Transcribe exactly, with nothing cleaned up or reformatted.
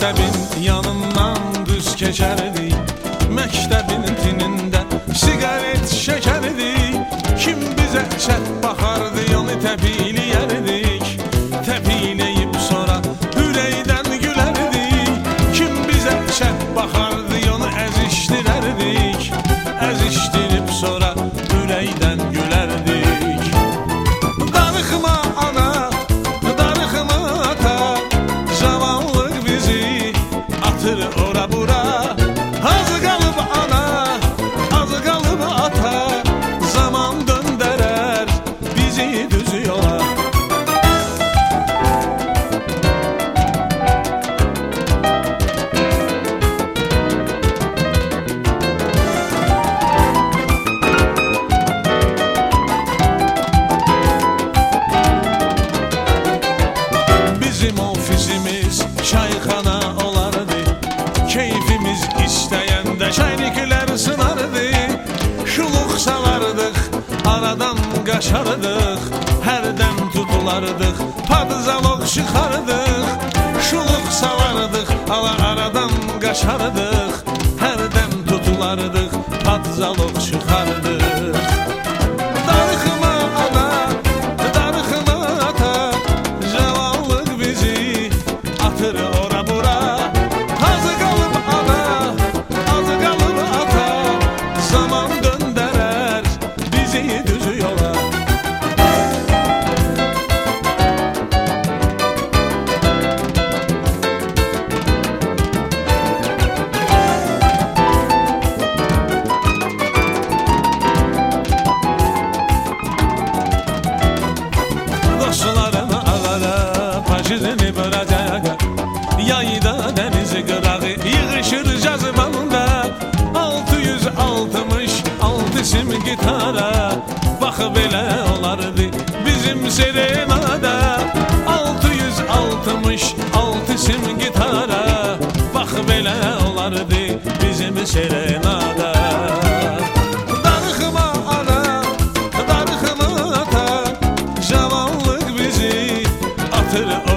Məktəbin yanından düz keçərdik, məktəbin tinində siqaret şəkərdik. Kim bizə çət baxardı, onu təpiyləyərdik, təpiyləyib sonra ürəkdən gülərdik. Kim bizə çət baxardı, onu əzişdirərdik, əzişdirib sonra ürəkdən gülərdik. Darıxma ana, darıxma ata, zamanlıq bizi atır ora bura. Az qalıb ana, az qalıb ata, zaman döndərər bizi düz yola. Bizim ofisimiz çayxana olardı, keyfimiz istəyəndə çayniklər sınardı. Şuluq salardıq, aradan qaçardıq, hərdən tutulardıq, padzalog çıxardıq. Şuluq salardıq, ala aradan qaçardıq, hərdən tutulardıq, padzalog çıxardıq. Darıxma ana, darıxma ata, zamanlıq bizi atır ora bura. Az qalıb ana, az qalıb ata, zaman döndərər bizi düz yola. Dostlarına ağara, paşizini bıracaq, yayda dəniz qırağı yığışır cazibanda. Altı yüz altmış altı sim gitara, bax belə olardı bizim serenada. Altı yüz altmış altı sim gitara, bax belə olardı bizim serenada. Darıxma ana, darıxma ata, zamanlıq bizi atır